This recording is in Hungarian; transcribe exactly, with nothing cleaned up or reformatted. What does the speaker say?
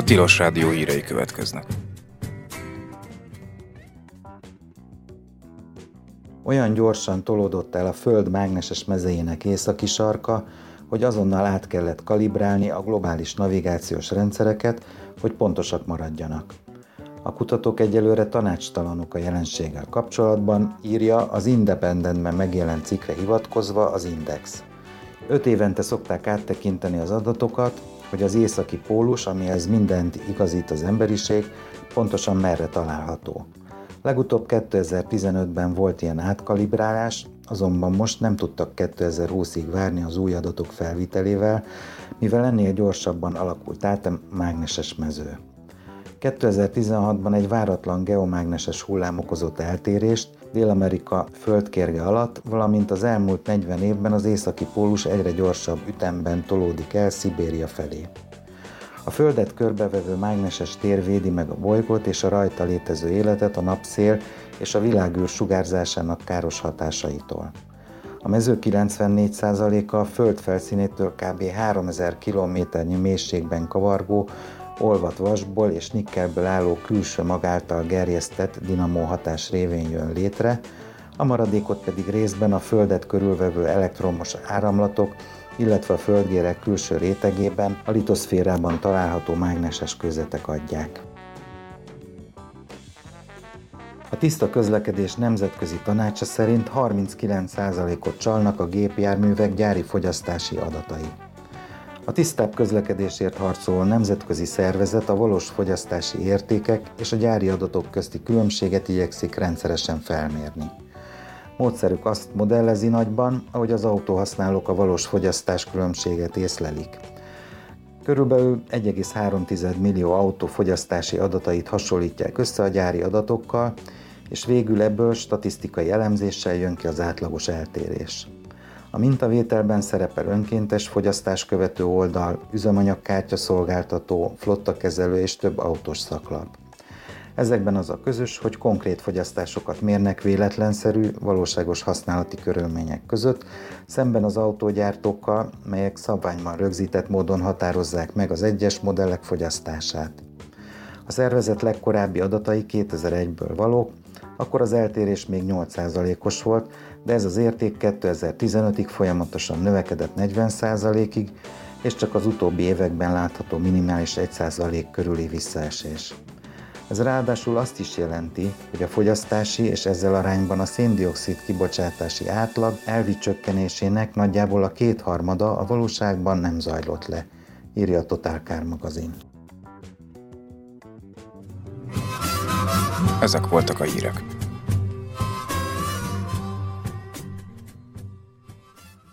Tilos Rádió hírei következnek. Olyan gyorsan tolódott el a Föld mágneses mezejének északi sarka, hogy azonnal át kellett kalibrálni a globális navigációs rendszereket, hogy pontosak maradjanak. A kutatók egyelőre tanácstalanok a jelenséggel kapcsolatban, írja az Independentben megjelent cikkre hivatkozva az Index. Öt évente szokták áttekinteni az adatokat, hogy az északi pólus, amihez mindent igazít az emberiség, pontosan merre található. Legutóbb kétezer-tizenötben volt ilyen átkalibrálás, azonban most nem tudtak kétezer-húszig várni az új adatok felvitelével, mivel ennél gyorsabban alakult át a mágneses mező. kétezer-tizenhatban egy váratlan geomágneses hullám okozott eltérést Dél-Amerika földkérge alatt, valamint az elmúlt negyven évben az északi pólus egyre gyorsabb ütemben tolódik el Szibéria felé. A Földet körbevevő mágneses tér védi meg a bolygót és a rajta létező életet a napszél és a világűr sugárzásának káros hatásaitól. A mező kilencvennégy százaléka a Föld felszínétől kb. háromezer kilométernyi mélységben kavargó, olvadt vasból és nikkelből álló külső mag által gerjesztett dinamó hatás révén jön létre, a maradékot pedig részben a Földet körülvevő elektromos áramlatok, illetve a földgérek külső rétegében, a litoszférában található mágneses kőzetek adják. A Tiszta Közlekedés Nemzetközi Tanácsa szerint harminckilenc százalékot csalnak a gépjárművek gyári fogyasztási adatai. A tisztább közlekedésért harcoló nemzetközi szervezet a valós fogyasztási értékek és a gyári adatok közti különbséget igyekszik rendszeresen felmérni. Módszerük azt modellezi nagyban, ahogy az autóhasználók a valós fogyasztás különbséget észlelik. Körülbelül egy egész három millió autó fogyasztási adatait hasonlítják össze a gyári adatokkal, és végül ebből statisztikai elemzéssel jön ki az átlagos eltérés. A mintavételben szerepel önkéntes fogyasztás követő oldal, üzemanyagkártya szolgáltató, flottakezelő és több autós szaklap. Ezekben az a közös, hogy konkrét fogyasztásokat mérnek véletlenszerű, valóságos használati körülmények között, szemben az autógyártókkal, melyek szabványban rögzített módon határozzák meg az egyes modellek fogyasztását. A szervezet legkorábbi adatai kétezer-egyből valók, akkor az eltérés még nyolc százalékos volt, de ez az érték kétezer-tizenötig folyamatosan növekedett negyven százalékig, és csak az utóbbi években látható minimális egy százalék körüli visszaesés. Ez ráadásul azt is jelenti, hogy a fogyasztási és ezzel arányban a szén-dioxid kibocsátási átlag elvi csökkenésének nagyjából a kétharmada a valóságban nem zajlott le, írja a Total Car magazin. Ezek voltak a hírek.